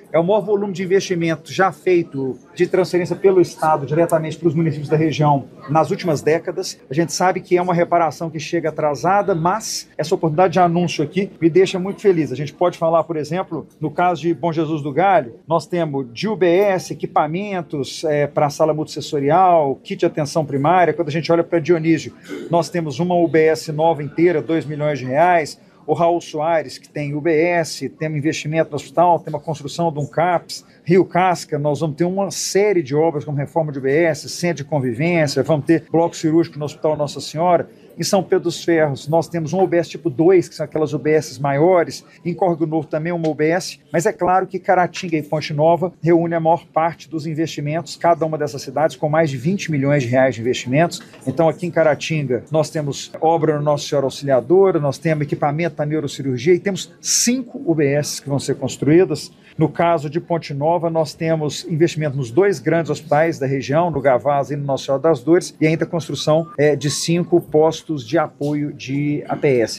É o maior volume de investimento já feito de transferência pelo Estado diretamente para os municípios da região nas últimas décadas. A gente sabe que é uma reparação que chega atrasada, mas essa oportunidade de anúncio aqui me deixa muito feliz. A gente pode falar, por exemplo, no caso de Bom Jesus do Galho, nós temos de UBS, equipamentos para a sala multissensorial, kit de atenção primária. Quando a gente olha para Dionísio, nós temos uma UBS nova inteira, R$ 2 milhões. O Raul Soares, que tem UBS, temos investimento no hospital, tem uma construção de um CAPS. Rio Casca, nós vamos ter uma série de obras como reforma de UBS, centro de convivência, vamos ter bloco cirúrgico no Hospital Nossa Senhora. Em São Pedro dos Ferros, nós temos um UBS tipo 2, que são aquelas UBS maiores. Em Córrego Novo também uma UBS. Mas é claro que Caratinga e Ponte Nova reúnem a maior parte dos investimentos, cada uma dessas cidades com mais de R$ 20 milhões de investimentos. Então aqui em Caratinga nós temos obra no Nossa Senhora Auxiliadora, nós temos equipamento na neurocirurgia e temos 5 UBS que vão ser construídas. No caso de Ponte Nova, nós temos investimento nos 2 grandes hospitais da região, no Gavaz e no Nossa Senhora das Dores, e ainda a construção de 5 postos de apoio de APS.